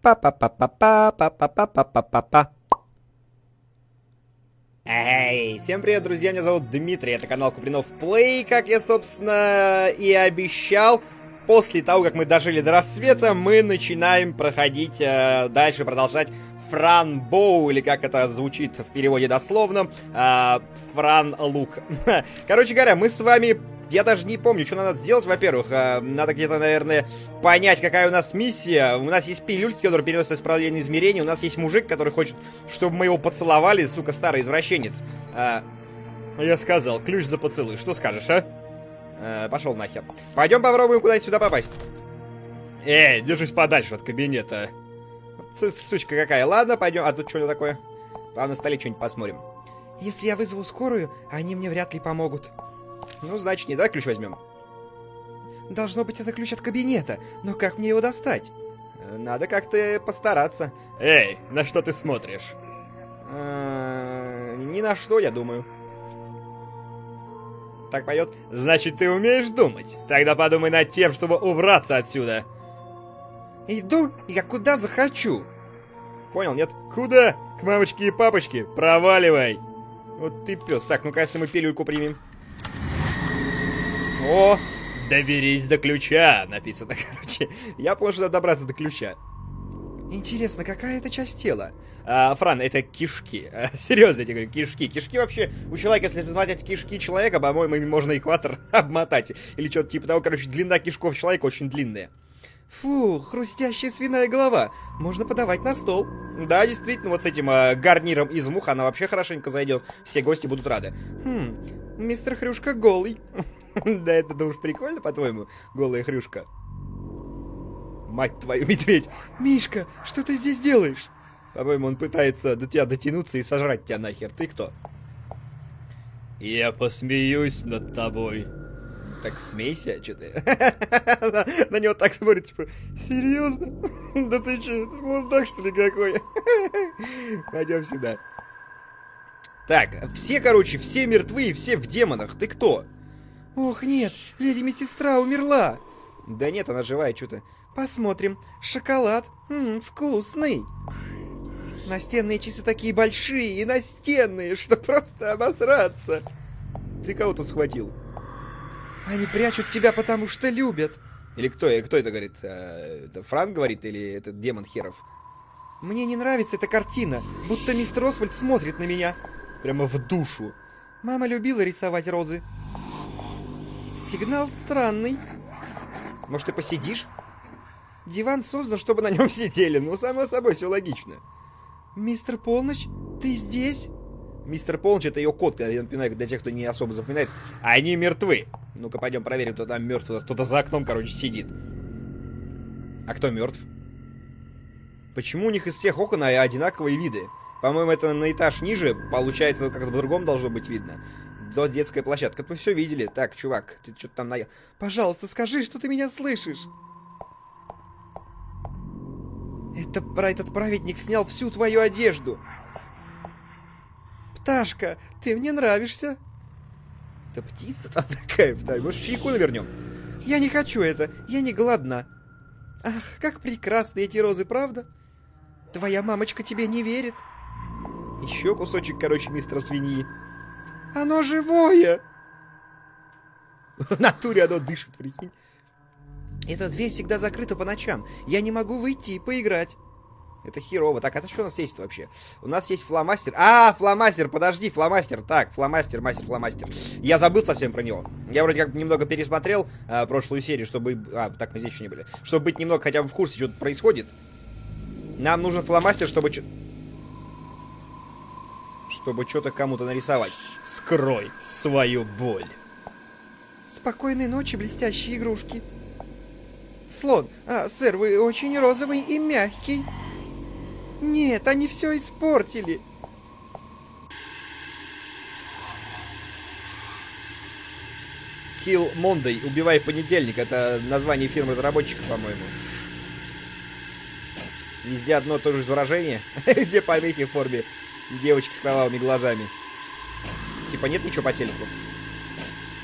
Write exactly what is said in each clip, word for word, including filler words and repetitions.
Па-па-па-па-па-па-па-па-па-па-па. Эй, всем привет, друзья, меня зовут Дмитрий, это канал Купринов Плей, как я, собственно, и обещал. После того, как мы дожили до рассвета, мы начинаем проходить э, дальше, продолжать Фран Боу, или как это звучит в переводе дословно, э, Фран Лук. Короче говоря, мы с вами... Я даже не помню, что надо сделать, во-первых. Э, надо где-то, наверное, понять, какая у нас миссия. У нас есть пилюльки, которые переносят исправление измерений. У нас есть мужик, который хочет, чтобы мы его поцеловали, сука, старый извращенец. Э, я сказал, ключ за поцелуй. Что скажешь, а? Э, пошел нахер. Пойдем попробуем куда-нибудь сюда попасть. Эй, держись подальше от кабинета. Сучка какая. Ладно, пойдем. А тут что такое? Там на столе что-нибудь посмотрим. Если я вызову скорую, они мне вряд ли помогут. Ну, значит, не так ключ возьмем. Должно быть, это ключ от кабинета. Но как мне его достать? Надо как-то постараться. Эй, на что ты смотришь? Ни на что, я думаю. Так пойдет. Значит, ты умеешь думать? Тогда подумай над тем, чтобы убраться отсюда. Иду я куда захочу. Понял, нет? Куда? К мамочке и папочке. Проваливай. Вот ты пес. Так, ну-ка, если мы пилюльку примем. О, доберись до ключа, написано, короче. Я понял, что надо добраться до ключа. Интересно, какая это часть тела? А, Фран, это кишки. А, серьезно, я тебе говорю, кишки. Кишки вообще, у человека, если смотреть кишки человека, по-моему, ими можно экватор обмотать. Или что-то типа того, короче, длина кишков человека очень длинная. Фу, хрустящая свиная голова. Можно подавать на стол. Да, действительно, вот с этим э, гарниром из мух она вообще хорошенько зайдет. Все гости будут рады. Хм, мистер Хрюшка голый. Да это, думаешь, прикольно, по-твоему, голая Хрюшка? Мать твою, медведь! Мишка, что ты здесь делаешь? По-моему, он пытается до тебя дотянуться и сожрать тебя нахер. Ты кто? Я посмеюсь над тобой. Так смейся, что ты? На него так смотрит, типа, серьезно? Да ты че, это мудак, что ли, какой? Пойдем сюда. Так, все, короче, все мертвы и все в демонах. Ты кто? Ох, нет, леди медсестра умерла. Да нет, она живая, что-то. Посмотрим. Шоколад. Ммм, вкусный. Настенные часы такие большие и настенные, что просто обосраться. Ты кого тут схватил? Они прячут тебя, потому что любят. Или кто, кто это говорит? Это Фран говорит или этот демон херов? Мне не нравится эта картина, будто мистер Освальд смотрит на меня. Прямо в душу. Мама любила рисовать розы. Сигнал странный. Может, ты посидишь? Диван создан, чтобы на нем сидели. Ну, само собой, все логично. Мистер Полночь, ты здесь? Мистер Полночь — это ее кот, я напоминаю, для тех, кто не особо запоминает. Они мертвы. Ну-ка, пойдем проверим, кто там мертв. Кто-то за окном, короче, сидит. А кто мертв? Почему у них из всех окон одинаковые виды? По-моему, это на этаж ниже. Получается, как-то по-другому должно быть видно. До детская площадка. Мы все видели. Так, чувак, ты что-то там наел. Пожалуйста, скажи, что ты меня слышишь. Это про этот праведник снял всю твою одежду. Пташка, ты мне нравишься. Это птица там такая. Может, чайку навернем? Я не хочу это. Я не голодна. Ах, как прекрасны эти розы, правда? Твоя мамочка тебе не верит. Еще кусочек, короче, мистера свиньи. Оно живое! В натуре оно дышит, прикинь. Эта дверь всегда закрыта по ночам. Я не могу выйти и поиграть. Это херово. Так, это что у нас есть вообще? У нас есть фломастер. А, фломастер, подожди, фломастер. Так, фломастер, мастер, фломастер. Я забыл совсем про него. Я вроде как немного пересмотрел а, прошлую серию, чтобы... А, так, мы здесь еще не были. Чтобы быть немного хотя бы в курсе, что тут происходит. Нам нужен фломастер, чтобы... Чтобы что-то кому-то нарисовать. Скрой свою боль. Спокойной ночи, блестящие игрушки. Слон, а, сэр, вы очень розовый и мягкий. Нет, они все испортили. Kill Monday, убивай понедельник. Это название фирмы-разработчика, по-моему. Везде одно и то же выражение. Везде помехи в форме девочки с кровавыми глазами. Типа нет ничего по телеку.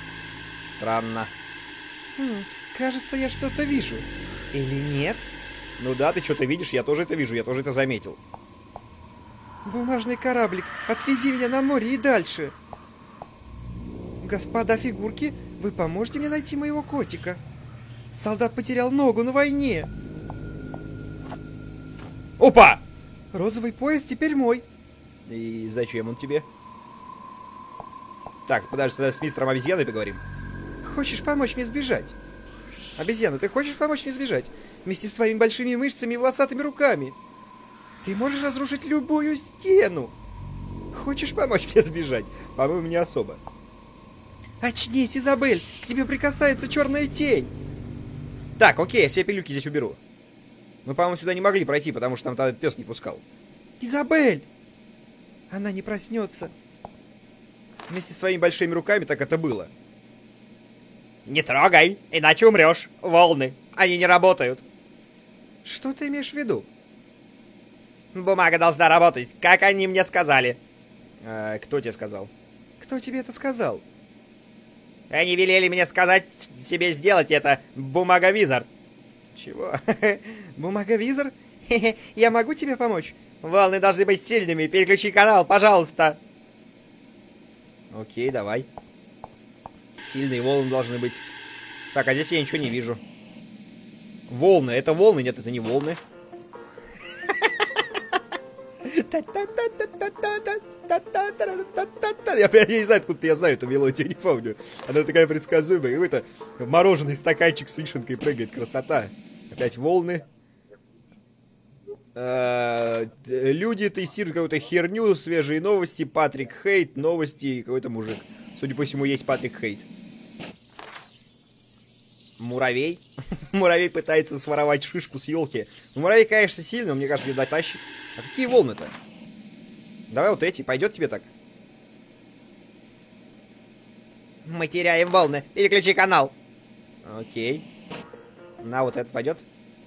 Странно. Хм, кажется, я что-то вижу. Или нет? Ну да, ты что-то видишь, я тоже это вижу, я тоже это заметил. Бумажный кораблик, отвези меня на море и дальше. Господа фигурки, вы поможете мне найти моего котика? Солдат потерял ногу на войне. Опа! Розовый поезд теперь мой. И зачем он тебе? Так, подожди, тогда с мистером обезьяной поговорим. Хочешь помочь мне сбежать? Обезьяна, ты хочешь помочь мне сбежать? Вместе с твоими большими мышцами и волосатыми руками. Ты можешь разрушить любую стену. Хочешь помочь мне сбежать? По-моему, не особо. Очнись, Изабель, к тебе прикасается черная тень. Так, окей, я все пилюльки здесь уберу. Мы, по-моему, сюда не могли пройти, потому что там тогда пес не пускал. Изабель! Она не проснется. Вместе с своими большими руками так это было. Не трогай, иначе умрешь. Волны, они не работают. Что ты имеешь в виду? Бумага должна работать, как они мне сказали. А, кто тебе сказал? Кто тебе это сказал? Они велели мне сказать тебе сделать это, бумаговизор. Чего? Бумаговизор? Я могу тебе помочь? Волны должны быть сильными, переключи канал, пожалуйста. Окей, давай. Сильные волны должны быть. Так, а здесь я ничего не вижу. Волны, это волны? Нет, это не волны. Я, я не знаю, откуда я знаю эту мелодию, не помню. Она такая предсказуемая. И это мороженый стаканчик с вишенкой прыгает. Красота. Опять волны. А, люди тестируют какую-то херню, свежие новости. Патрик Хейт, новости, какой-то мужик. Судя по всему, есть Патрик Хейт. Муравей. Муравей пытается своровать шишку с елки. Ну, муравей, конечно, сильный, но мне кажется, ее дотащит. А какие волны-то? Давай вот эти, пойдет тебе так? Мы теряем волны. Переключи канал. Окей. На, вот это пойдет.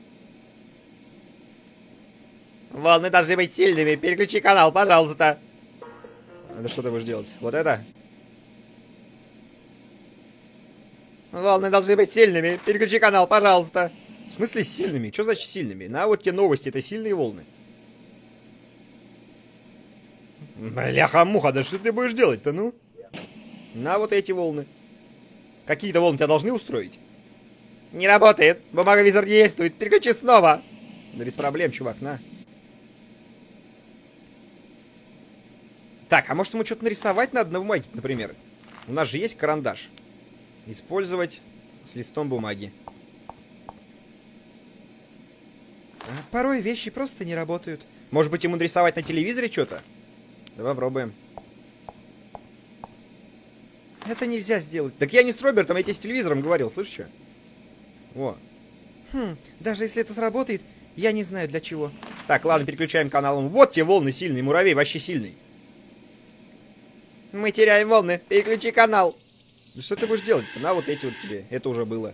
Волны должны быть сильными. Переключи канал, пожалуйста. Да что ты будешь делать? Вот это? Волны должны быть сильными. Переключи канал, пожалуйста. В смысле сильными? Что значит сильными? На, вот те новости, это сильные волны. Бляха-муха, да что ты будешь делать-то, ну? На вот эти волны. Какие-то волны тебя должны устроить? Не работает. Бумаговизор не действует. Переключи снова. Да без проблем, чувак, на. Так, а может ему что-то нарисовать надо на бумаге, например? У нас же есть карандаш. Использовать с листом бумаги. Порой вещи просто не работают. Может быть, ему нарисовать на телевизоре что-то? Давай попробуем. Это нельзя сделать. Так я не с Робертом, я тебе с телевизором говорил, слышишь что? Во. Хм, даже если это сработает, я не знаю для чего. Так, ладно, переключаем канал. Вот те волны сильные, муравей вообще сильный. Мы теряем волны, переключи канал. Да что ты будешь делать-то? На вот эти вот тебе, это уже было.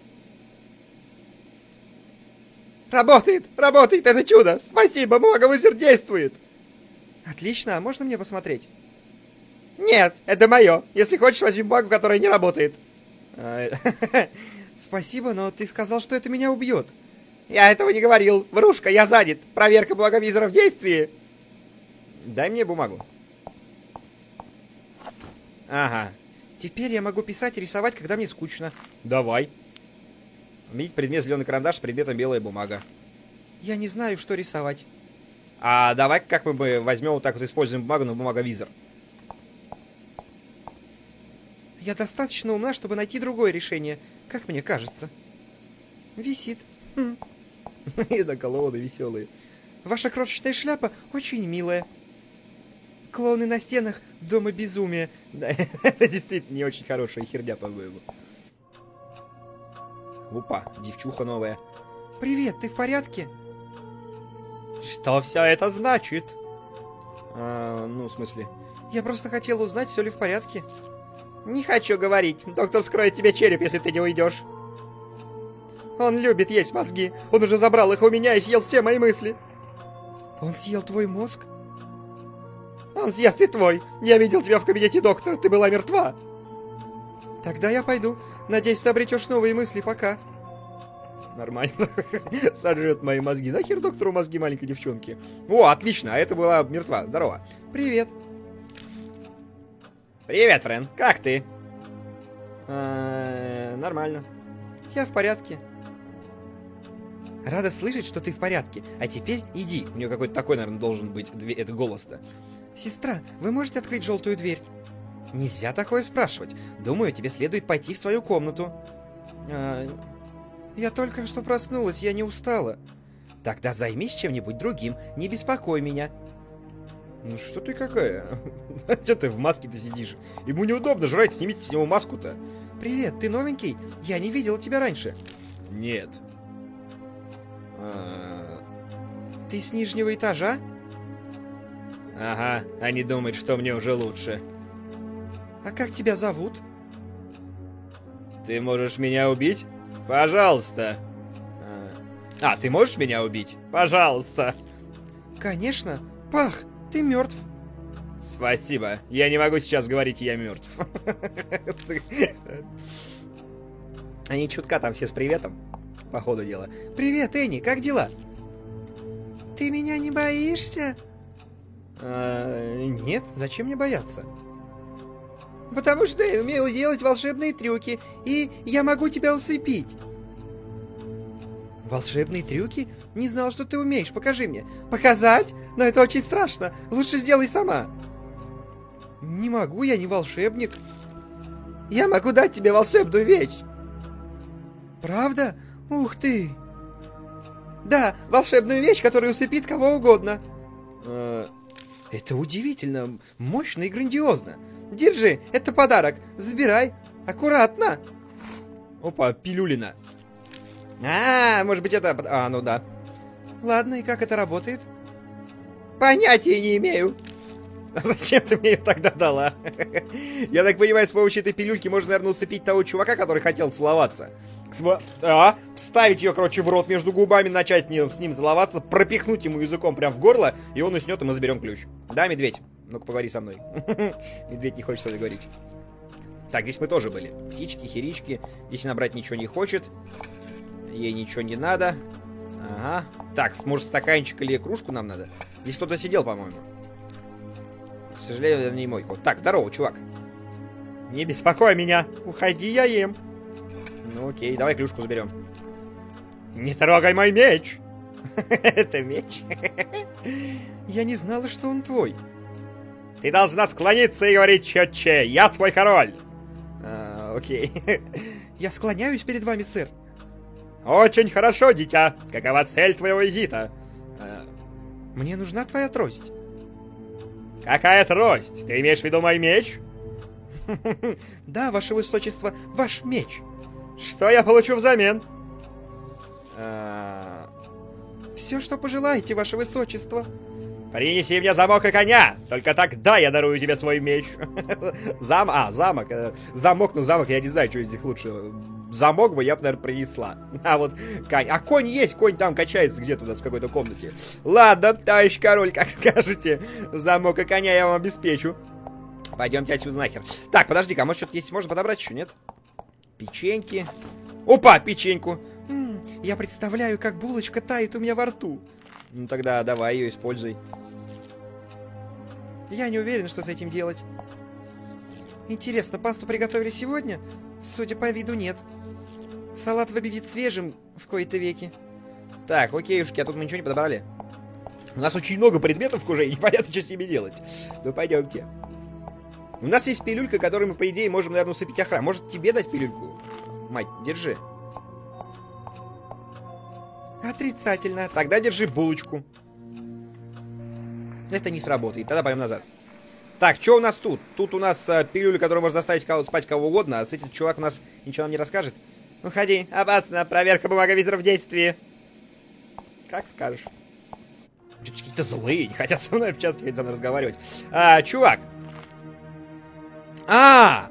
Работает, работает, это чудо. Спасибо, бумаговизор действует. Отлично, а можно мне посмотреть? Нет, это мое. Если хочешь, возьми бумагу, которая не работает. Спасибо, но ты сказал, что это меня убьет. Я этого не говорил. Врушка, я занят. Проверка бумаговизора в действии. Дай мне бумагу. Ага. Теперь я могу писать и рисовать, когда мне скучно. Давай. Видите, предмет зеленый карандаш, с предметом белая бумага. Я не знаю, что рисовать. А давай как мы возьмем вот так вот, используем бумагу, но бумаговизор. Я достаточно умна, чтобы найти другое решение, как мне кажется. Висит. Хм. И наколоны веселые. Ваша крошечная шляпа очень милая. Клоуны на стенах, дома безумия. Да, это действительно не очень хорошая херня, по-моему. Опа, девчуха новая. Привет, ты в порядке? Что все это значит? А, ну, в смысле? Я просто хотела узнать, все ли в порядке. Не хочу говорить. Доктор скроет тебе череп, если ты не уйдешь. Он любит есть мозги. Он уже забрал их у меня и съел все мои мысли. Он съел твой мозг? Он съест и твой. Я видел тебя в кабинете доктора, ты была мертва. Тогда я пойду. Надеюсь, ты обретешь новые мысли. Пока. Нормально. Сожрет мои мозги. Нахер доктору мозги маленькой девчонки? О, отлично, а это была мертва. Здорово. Привет. Привет, Френ. Как ты? А, нормально. Я в порядке. Рада слышать, что ты в порядке. А теперь иди. У нее какой-то такой, наверное, должен быть это голос-то. Сестра, вы можете открыть желтую дверь? Нельзя такое спрашивать. Думаю, тебе следует пойти в свою комнату. А, я только что проснулась, я не устала. Тогда займись чем-нибудь другим, не беспокой меня. Ну что ты какая? Че ты в маске-то сидишь? Ему неудобно жрать, снимите с него маску-то. Привет, ты новенький? Я не видела тебя раньше. Нет. А... Ты с нижнего этажа? Ага, они думают, что мне уже лучше. А как тебя зовут? Ты можешь меня убить? Пожалуйста. А, ты можешь меня убить? Пожалуйста. Конечно. Пах, ты мертв. Спасибо. Я не могу сейчас говорить, я мертв. Они чутка там все с приветом, по ходу дела. Привет, Энни, как дела? Ты меня не боишься? А, нет, зачем мне бояться? Потому что я умею делать волшебные трюки, и я могу тебя усыпить. Волшебные трюки? Не знал, что ты умеешь. Покажи мне. Показать? Но это очень страшно. Лучше сделай сама. Не могу, я не волшебник. Я могу дать тебе волшебную вещь. Правда? Ух ты. Да, волшебную вещь, которая усыпит кого угодно. Это удивительно, мощно и грандиозно. Держи, это подарок. Забирай. Аккуратно. Опа, пилюлина. А, может быть это... А, ну да. Ладно, и как это работает? Понятия не имею. А зачем ты мне ее тогда дала? Я так понимаю, с помощью этой пилюльки можно, наверное, усыпить того чувака, который хотел целоваться. А, вставить ее, короче, в рот между губами, начать с ним целоваться, пропихнуть ему языком прям в горло, и он уснет, и мы заберем ключ. Да, медведь? Ну-ка, поговори со мной. Медведь не хочет со мной говорить. Так, здесь мы тоже были. Птички, херички. Здесь она брать ничего не хочет. Ей ничего не надо. Ага. Так, может, стаканчик или кружку нам надо? Здесь кто-то сидел, по-моему. К сожалению, это не мой ход. Так, здорово, чувак. Не беспокой меня. Уходи, я ем. Ну окей, давай клюшку заберем. Не трогай мой меч. Это меч? Я не знала, что он твой. Ты должна склониться и говорить четче. Я твой король. А, окей. Я склоняюсь перед вами, сэр. Очень хорошо, дитя. Какова цель твоего визита? А... Мне нужна твоя трость. Какая трость? Ты имеешь в виду мой меч? Да, ваше высочество, ваш меч. Что я получу взамен? А... Все, что пожелаете, ваше высочество. Принеси мне замок и коня. Только тогда я дарую тебе свой меч. Зам... А, замок. Замок, ну замок, я не знаю, что из них лучше. Замок бы я бы, наверное, принесла. А вот конь. А конь есть, конь там качается где-то у нас в какой-то комнате. Ладно, товарищ король, как скажете. Замок и коня я вам обеспечу. Пойдемте отсюда нахер. Так, подожди-ка, а может что-то есть? Можно подобрать еще, нет? Печеньки. Опа, печеньку. М-м, я представляю, как булочка тает у меня во рту. Ну тогда давай ее используй. Я не уверен, что с этим делать. Интересно, пасту приготовили сегодня? Судя по виду, нет. Салат выглядит свежим в кои-то веки. Так, окейушки, а тут мы ничего не подобрали. У нас очень много предметов уже, и непонятно, что с ними делать. Ну пойдемте. У нас есть пилюлька, которой мы, по идее, можем, наверное, усыпить охрану. Может, тебе дать пилюльку? Мать, держи. Отрицательно. Тогда держи булочку. Это не сработает. Тогда пойдем назад. Так, что у нас тут? Тут у нас а, пилюля, которая может заставить кого спать кого угодно, а с этим чувак у нас ничего нам не расскажет. Уходи, опасно, проверка бумаговизора в действии. Как скажешь. Что-то какие-то злые, не хотят со мной сейчас со мной разговаривать. А, чувак. А!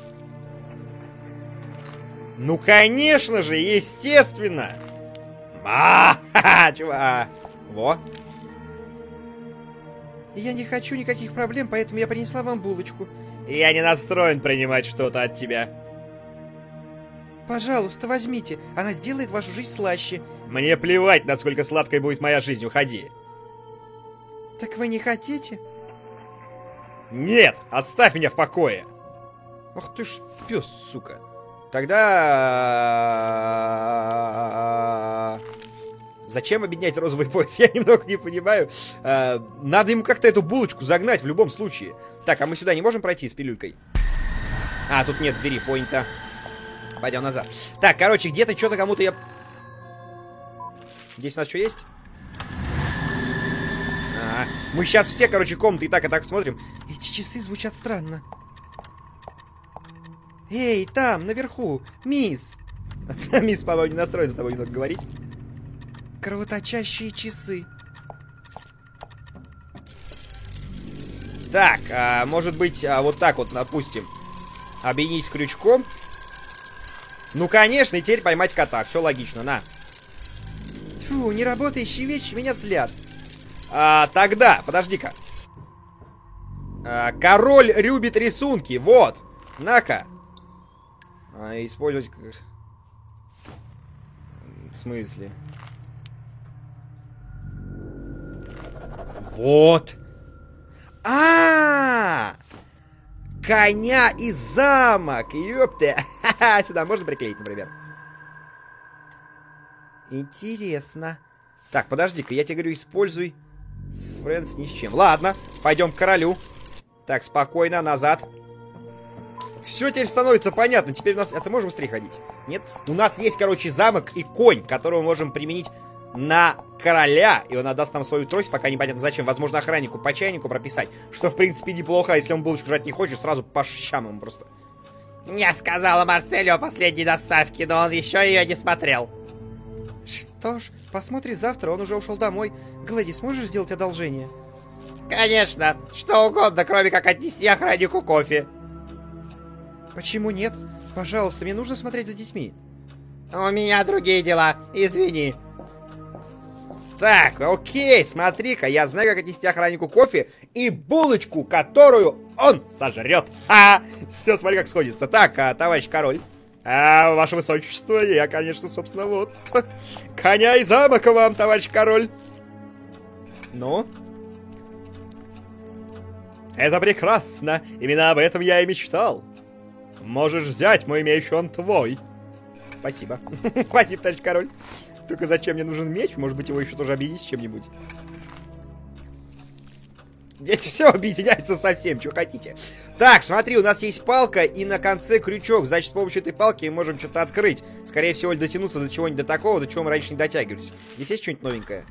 Ну, конечно же, естественно. А, чувак. Во. Я не хочу никаких проблем, поэтому я принесла вам булочку. Я не настроен принимать что-то от тебя. Пожалуйста, возьмите. Она сделает вашу жизнь слаще. Мне плевать, насколько сладкой будет моя жизнь. Уходи. Так вы не хотите? Нет, оставь меня в покое. Ах ты ж пес, сука. Тогда... Зачем объединять розовый пояс? Я немного не понимаю. А, надо ему как-то эту булочку загнать в любом случае. Так, а мы сюда не можем пройти с пилюлькой? А, тут нет двери, понято. Пойдем назад. Так, короче, где-то что-то кому-то я... Здесь у нас что есть? А, мы сейчас все, короче, комнаты и так, и так смотрим. Эти часы звучат странно. Эй, там, наверху, мисс. Мисс, по-моему, не настроен с тобой немного говорить. Кровоточащие часы. Так, а, может быть, а, вот так вот, допустим, объединить с крючком. Ну, конечно, и теперь поймать кота. Все логично, на. Фу, неработающие вещи меня злят. А, тогда, подожди-ка. А, король любит рисунки, вот. На-ка. А, использовать... В смысле? Вот. А, -а, -а! Коня и замок, ёпты. Сюда можно приклеить, например? Интересно. Так, подожди-ка, я тебе говорю, используй с Friends ни с чем. Ладно, пойдем к королю. Так, спокойно, назад. Все теперь становится понятно. Теперь у нас... Это можем быстрее ходить? Нет? У нас есть, короче, замок и конь, которого мы можем применить на короля, и он отдаст нам свою трость, пока непонятно зачем. Возможно, охраннику по чайнику прописать, что, в принципе, неплохо, а если он булочку жрать не хочет, сразу по щам ему просто. Я сказала Марселю о последней доставке, но он еще ее не смотрел. Что ж, посмотри завтра, он уже ушел домой. Глэди, сможешь сделать одолжение? Конечно, что угодно, кроме как отнести охраннику кофе. Почему нет? Пожалуйста, мне нужно смотреть за детьми. У меня другие дела, извини. Так, окей, смотри-ка, я знаю, как отнести охраннику кофе и булочку, которую он сожрет. А, все, смотри, как сходится. Так, а, товарищ король. А, ваше высочество, я, конечно, собственно, вот. Коня и замок вам, товарищ король. Ну? Это прекрасно. Именно об этом я и мечтал. Можешь взять мой меч, он твой. Спасибо. Спасибо, товарищ король. Только зачем мне нужен меч? Может быть, его еще тоже объединить с чем-нибудь? Здесь все объединяется со всем, что хотите. Так, смотри, у нас есть палка и на конце крючок. Значит, с помощью этой палки мы можем что-то открыть. Скорее всего, дотянуться до чего-нибудь до такого, до чего мы раньше не дотягивались. Здесь есть что-нибудь новенькое?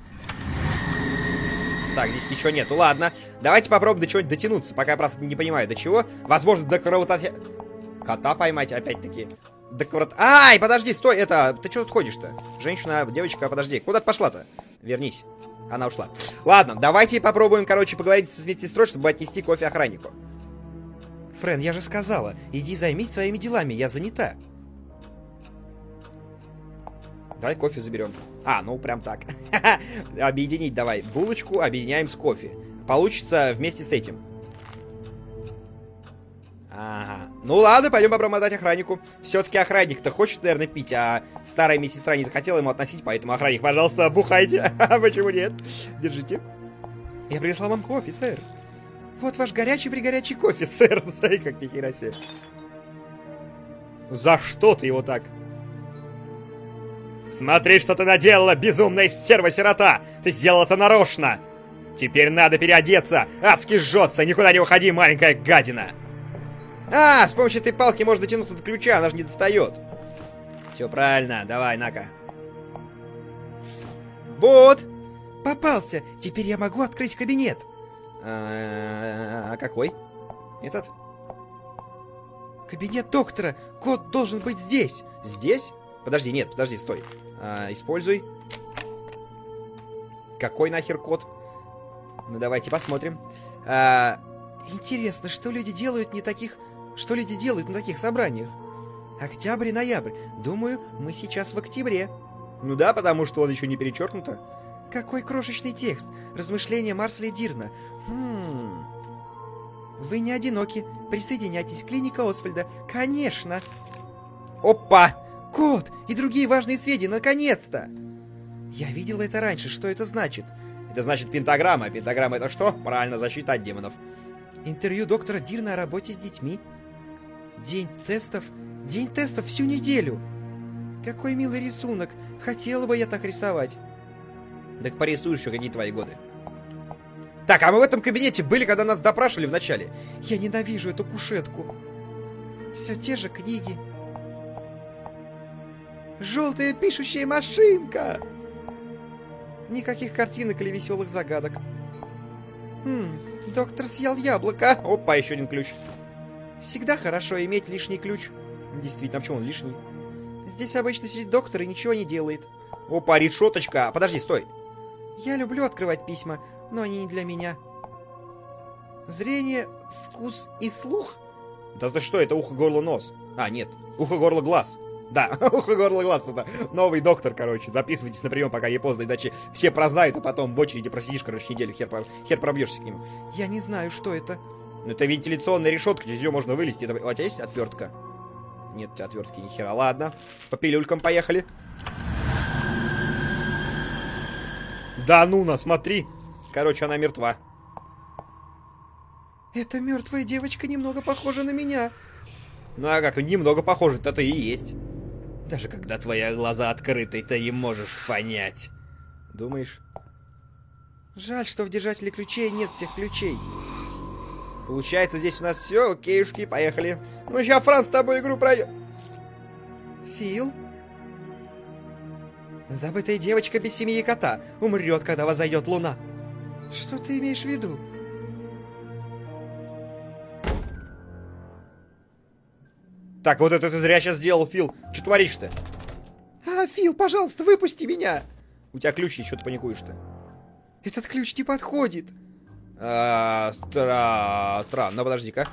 Так, здесь ничего нету. Ладно, давайте попробуем до чего-нибудь дотянуться. Пока я просто не понимаю, до чего. Возможно, до кровоточа... Кота поймать, опять-таки. Да кровот... Ай, подожди, стой, это... Ты что тут ходишь-то? Женщина, девочка, подожди. Куда ты пошла-то? Вернись. Она ушла. Ладно, давайте попробуем, короче, поговорить с медсестрой, чтобы отнести кофе охраннику. Френ, я же сказала, иди займись своими делами, я занята. Давай кофе заберем. А, ну прям так. Объединить давай. Булочку объединяем с кофе. Получится вместе с этим. Ага. Ну ладно, пойдем попробуем отдать охраннику. Все-таки охранник-то хочет, наверное, пить, а старая медсестра не захотела ему относить, поэтому охранник, пожалуйста, бухайте. Почему нет? Держите. Я принесла вам кофе, сэр. Вот ваш горячий-пригорячий кофе, сэр. Смотри, как нихера себе. За что ты его так? Смотри, что ты наделала, безумная стерва-сирота! Ты сделала это нарочно! Теперь надо переодеться! Адски жжется! Никуда не уходи, маленькая гадина! А, с помощью этой палки можно дотянуться до ключа, она же не достает. Все правильно, давай, на-ка. Вот! Попался! Теперь я могу открыть кабинет. А, -а, -а какой? Этот? Кабинет доктора! Код должен быть здесь! Здесь? Подожди, нет, подожди, стой. А, используй. Какой нахер код? Ну, давайте посмотрим. А... Интересно, что люди делают не таких... Что люди делают на таких собраниях? Октябрь и ноябрь. Думаю, мы сейчас в октябре. Ну да, потому что он еще не перечеркнуто. Какой крошечный текст. Размышления Марселя Дирна. Хм... Вы не одиноки. Присоединяйтесь к клинике Освальда. Конечно. Опа! Код и другие важные сведения, наконец-то! Я видела это раньше, что это значит? Это значит пентаграмма. Пентаграмма это что? Правильно, защита от демонов. Интервью доктора Дирна о работе с детьми. День тестов. День тестов всю неделю. Какой милый рисунок. Хотела бы я так рисовать. Так порисуешь еще какие твои годы. Так, а мы в этом кабинете были, когда нас допрашивали в начале. Я ненавижу эту кушетку. Все те же книги. Желтая пишущая машинка. Никаких картинок или веселых загадок. Хм, доктор съел яблоко. Опа, еще один ключ. Всегда хорошо иметь лишний ключ. Действительно, а почему он лишний? Здесь обычно сидит доктор и ничего не делает. Опа, решеточка. Подожди, стой. Я люблю открывать письма, но они не для меня. Зрение, вкус и слух? Да ты что, это ухо, горло, нос. А, нет, ухо, горло, глаз. Да, ухо, горло, глаз. Это новый доктор, короче. Записывайтесь на прием, пока не поздно, иначе все прознают, а потом в очереди просидишь, короче, неделю, хер, хер пробьешься к нему. Я не знаю, что это. Ну, это вентиляционная решетка, через нее можно вылезти. Это... У тебя есть отвертка? Нет, у тебя отвертки ни хера. Ладно, по пилюлькам поехали. Да ну на, смотри. Короче, она мертва. Эта мертвая девочка немного похожа на меня. Ну а как, немного похоже, это и есть. Даже когда твои глаза открыты, ты не можешь понять. Думаешь? Жаль, что в держателе ключей нет всех ключей. Получается, здесь у нас все, окейшки, поехали. Ну, сейчас Франц с тобой игру пройдет. Фил? Забытая девочка без семьи и кота умрет, когда возойдет луна. Что ты имеешь в виду? Так, вот это ты зря сейчас сделал, Фил. Что творишь-то? А, Фил, пожалуйста, выпусти меня. У тебя ключ, и что ты паникуешь-то? Этот ключ не подходит. А, стра... Странно, подожди-ка.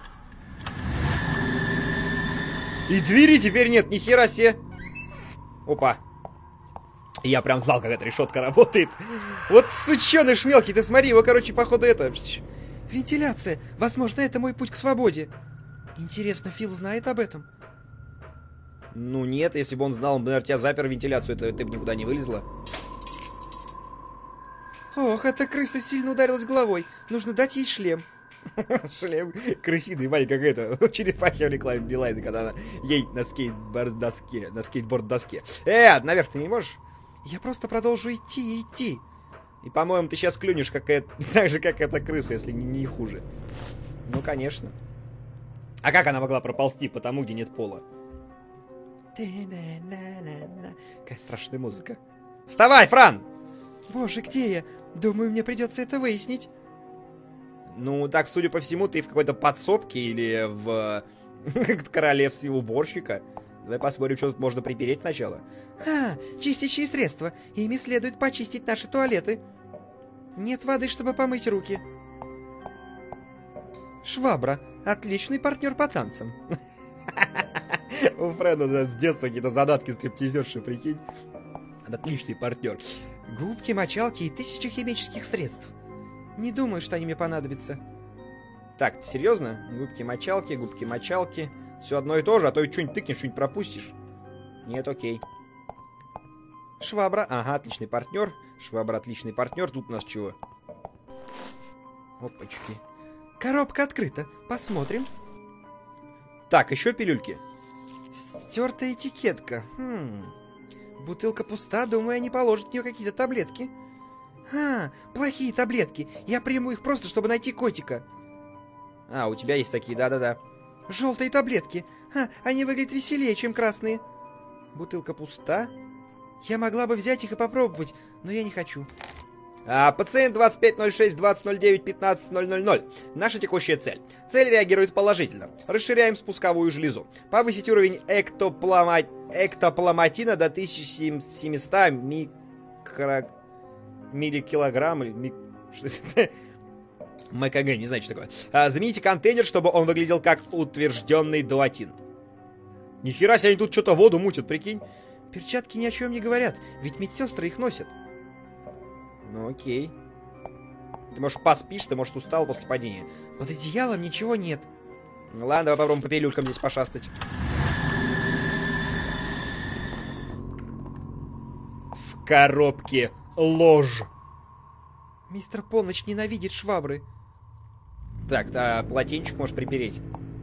И двери теперь нет, ни хера себе. Опа. Я прям знал, как эта решетка работает. Вот сученый мелкий, ты смотри, его, короче, походу это... Вентиляция. Возможно, это мой путь к свободе. Интересно, Фил знает об этом? Ну нет, если бы он знал, он бы, наверное, тебя запер в вентиляцию, то ты бы никуда не вылезла. Ох, эта крыса сильно ударилась головой. Нужно дать ей шлем. Шлем крысиный, Ваня, как это, черепахи в рекламе Билайна, когда она едет на скейтборд-доске, на скейтборд-доске. Э, наверх ты не можешь? Я просто продолжу идти и идти. И, по-моему, ты сейчас клюнешь, как это, так же, как эта крыса, если не, не хуже. Ну, конечно. А как она могла проползти по тому, где нет пола? Какая страшная музыка. Вставай, Фран! Боже, где я? Думаю, мне придется это выяснить. Ну, так, судя по всему, ты в какой-то подсобке или в королевстве уборщика. Давай посмотрим, что тут можно припереть сначала. А, чистящие средства. Ими следует почистить наши туалеты. Нет воды, чтобы помыть руки. Швабра. Отличный партнер по танцам. У Фреда с детства какие-то задатки стриптизерши, прикинь. Отличный партнер. Губки, мочалки и тысячи химических средств. Не думаю, что они мне понадобятся. Так, ты серьезно? Губки, мочалки, губки, мочалки. Все одно и то же, а то и что-нибудь тыкнешь, что-нибудь пропустишь. Нет, окей. Швабра, ага, отличный партнер. Швабра, отличный партнер. Тут у нас чего? Опачки. Коробка открыта. Посмотрим. Так, еще пилюльки. Стертая этикетка. Хм. Бутылка пуста, думаю, они положат в нее какие-то таблетки. А, плохие таблетки. Я приму их просто, чтобы найти котика. А, у тебя есть такие, да-да-да. Желтые таблетки. А, они выглядят веселее, чем красные. Бутылка пуста. Я могла бы взять их и попробовать, но я не хочу. А, пациент двадцать пять ноль шесть двадцать ноль девять пятнадцать ноль ноль ноль. Наша текущая цель. Цель реагирует положительно. Расширяем спусковую железу. Повысить уровень эктоплама... эктопломатина до тысяча семьсот микро... милликилограмм или... Мик... Что это? МКГ, не знаю, что такое. А, замените контейнер, чтобы он выглядел как утвержденный дуатин. Нихера себе, они тут что-то воду мутят, прикинь. Перчатки ни о чем не говорят, ведь медсестры их носят. Ну окей. Ты, может, поспишь, ты, может, устал после падения. Под одеялом ничего нет. Ну ладно, давай попробуем по пилюлькам здесь пошастать. коробки ложь. Мистер Полночь ненавидит швабры. Так, да, полотенчик можешь припереть.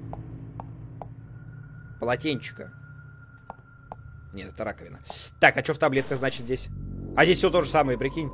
Полотенчика. Нет, это раковина. Так, а что в таблетках, значит, здесь? А здесь все то же самое, прикинь.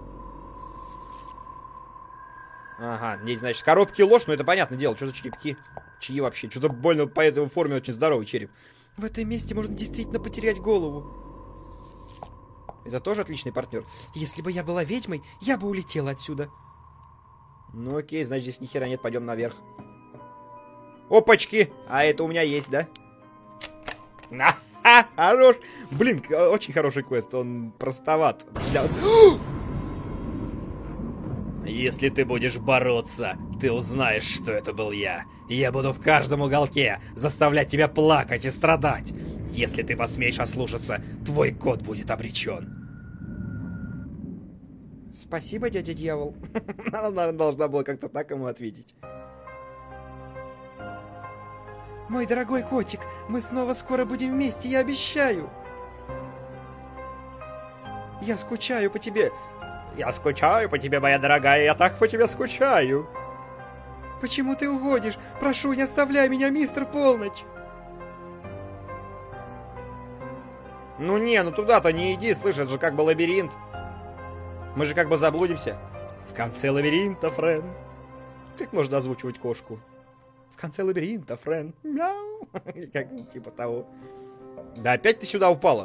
Ага, здесь, значит, коробки ложь, но это понятное дело. Что за черепки? Чьи вообще? Что-то больно по этой форме очень здоровый череп. В этом месте можно действительно потерять голову. Это тоже отличный партнер. Если бы я была ведьмой, я бы улетела отсюда. Ну окей, значит, здесь ни хера нет, пойдем наверх. Опачки! А это у меня есть, да? На! Ха, хорош! Блин, очень хороший квест, он простоват. Для... Если ты будешь бороться, ты узнаешь, что это был я. Я буду в каждом уголке заставлять тебя плакать и страдать. Если ты посмеешь ослушаться, твой кот будет обречен. Спасибо, дядя Дьявол. Она, наверное, должна была как-то так ему ответить. Мой дорогой котик, мы снова скоро будем вместе, я обещаю. Я скучаю по тебе. Я скучаю по тебе, моя дорогая, я так по тебе скучаю. Почему ты уходишь? Прошу, не оставляй меня, мистер Полночь. Ну не, ну туда-то не иди, слышь, это же как бы лабиринт. Мы же как бы заблудимся. В конце лабиринта, Френ. Как можно озвучивать кошку? В конце лабиринта, Френ. Мяу. Как типа того. Да опять ты сюда упала.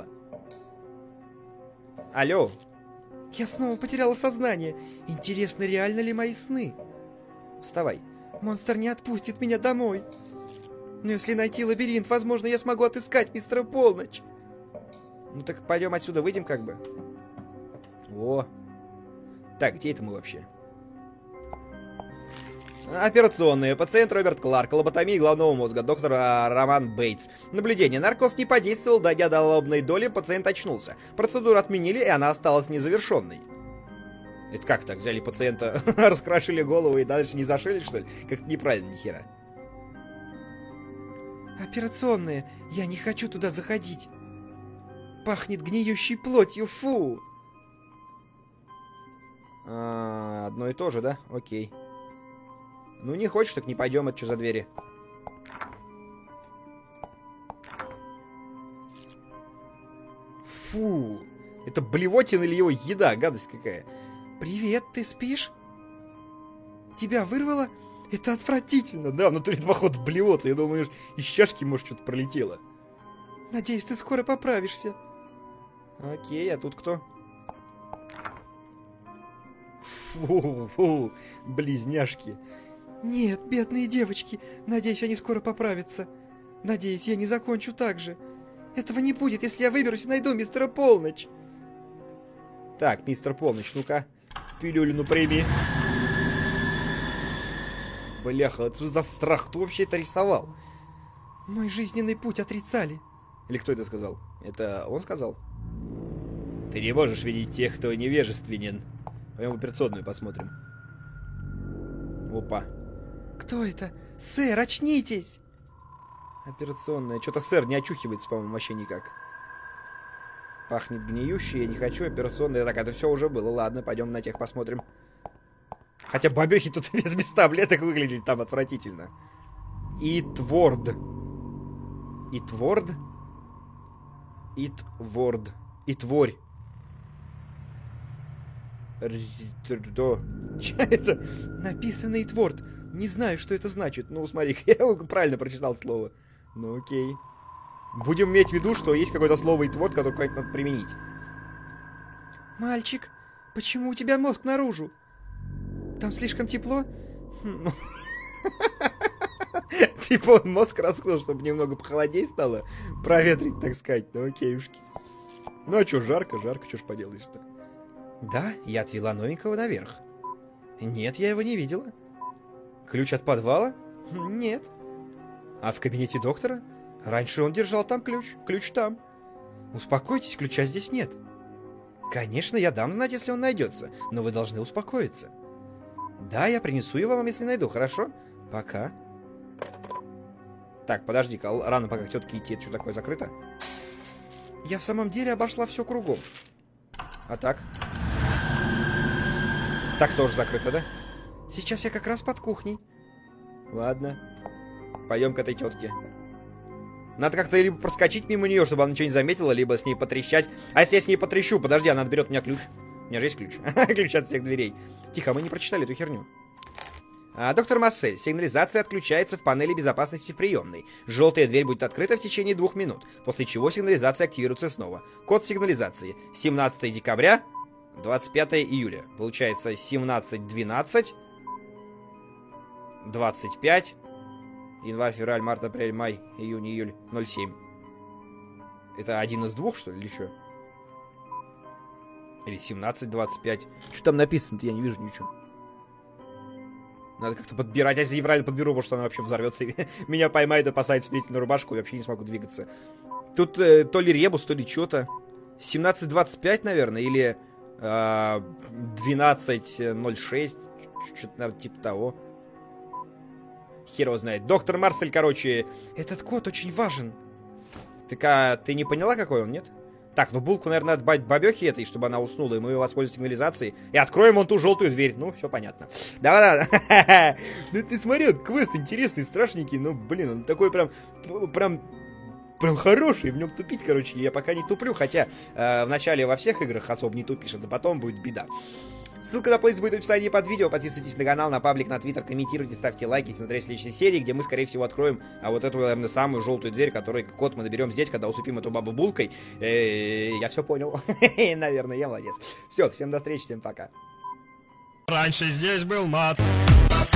Алло. Я снова потеряла сознание. Интересно, реально ли мои сны? Вставай. Монстр не отпустит меня домой. Но если найти лабиринт, возможно, я смогу отыскать мистера Полночь. Ну так пойдем отсюда, выйдем как бы. О. Так, где это мы вообще? Операционные. Пациент Роберт Кларк. Лоботомия головного мозга. Доктор а, Роман Бейтс. Наблюдение. Наркоз не подействовал. Дойдя до лобной доли, пациент очнулся. Процедуру отменили, и она осталась незавершенной. Это как так? Взяли пациента, раскрошили голову и дальше не зашили, что ли? Как-то неправильно, ни хера. Операционные. Я не хочу туда заходить. Пахнет гниющей плотью. Фу. А, одно и то же, да? Окей. Ну не хочешь, так не пойдем. Это что за двери? Фу. Это блевотина или его еда? Гадость какая. Привет, ты спишь? Тебя вырвало? Это отвратительно. Да, внутри походу блевота. Я думаю, из чашки, может, что-то пролетело. Надеюсь, ты скоро поправишься. Окей, а тут кто? Фу, фу, близняшки. Нет, бедные девочки. Надеюсь, они скоро поправятся. Надеюсь, я не закончу так же. Этого не будет, если я выберусь и найду мистера Полночь. Так, мистер Полночь, ну-ка. Пилюлину прими. Бляха, это что за страх? Кто вообще это рисовал? Мой жизненный путь отрицали. Или кто это сказал? Это он сказал? Ты не можешь видеть тех, кто невежественен. Пойдем в операционную посмотрим. Опа. Кто это? Сэр, очнитесь! Операционная. Что-то сэр не очухивается, по-моему, вообще никак. Пахнет гниющей, я не хочу. Операционная. Так, это все уже было. Ладно, пойдем на тех посмотрим. Хотя бабехи тут без, без таблеток выглядели там отвратительно. Итворд. Итворд? Итворд. Итворь. Что это? Написано Итворд. Не знаю, что это значит. Ну, смотри, я правильно прочитал слово. Ну, окей. Будем иметь в виду, что есть какое-то слово Итворд, которое надо применить. Мальчик, почему у тебя мозг наружу? Там слишком тепло? Типа он мозг раскрыл, чтобы немного похолоднее стало. Проветрить, так сказать. Ну, окейушки. Ну, а что, жарко, жарко, что ж поделаешь-то? Да, я отвела новенького наверх. Нет, я его не видела. Ключ от подвала? Нет. А в кабинете доктора? Раньше он держал там ключ. Ключ там. Успокойтесь, ключа здесь нет. Конечно, я дам знать, если он найдется, но вы должны успокоиться. Да, я принесу его вам, если найду, хорошо? Пока. Так, подожди-ка, рано пока к тетке идти, это что такое закрыто? Я в самом деле обошла все кругом. А так? Так тоже закрыто, да? Сейчас я как раз под кухней. Ладно. Пойдем к этой тетке. Надо как-то либо проскочить мимо нее, чтобы она ничего не заметила, либо с ней потрещать. А если я с ней потрещу, подожди, она отберет у меня ключ. У меня же есть ключ. Ключ от всех дверей. Тихо, мы не прочитали эту херню. А, доктор Марсель, сигнализация отключается в панели безопасности в приемной. Желтая дверь будет открыта в течение двух минут, после чего сигнализация активируется снова. Код сигнализации семнадцатое декабря, двадцать пятое июля. Получается семнадцать двенадцать, двадцать пять, январь, февраль, март, апрель, май, июнь, июль, ноль семь. Это один из двух, что ли, или что? Или семнадцать двадцать пять. Что там написано-то, я не вижу ничего. Надо как-то подбирать. А если неправильно подберу, может она вообще взорвется и меня поймает и посадит в смирительную рубашку, и вообще не смогу двигаться. Тут э, то ли ребус, то ли что-то. семнадцать двадцать пять, наверное, или э, двенадцать ноль шесть. Что-то типа того. Хер его знает. Доктор Марсель, короче, Этот код очень важен. Так, а ты не поняла, какой он, нет? Так, ну булку, наверное, надо бать бабехи этой, чтобы она уснула, и мы воспользуемся сигнализацией. И откроем вон ту желтую дверь. Ну, все понятно. Да-да-да. Ну, ты смотри, вот квест интересный, страшненький. Ну, блин, он такой прям... Прям... Прям хороший, в нем тупить, короче, я пока не туплю. Хотя э, вначале во всех играх особо не тупишь, а потом будет беда. Ссылка на плейлист будет в описании под видео. Подписывайтесь на канал, на паблик, на твиттер, комментируйте, ставьте лайки, смотрите следующие серии, где мы, скорее всего, откроем а вот эту, наверное, самую желтую дверь, которой код мы наберем здесь, когда усыпим эту бабу булкой. Я все понял. Наверное, я молодец. Все, всем до встречи, всем пока. Раньше здесь был мат.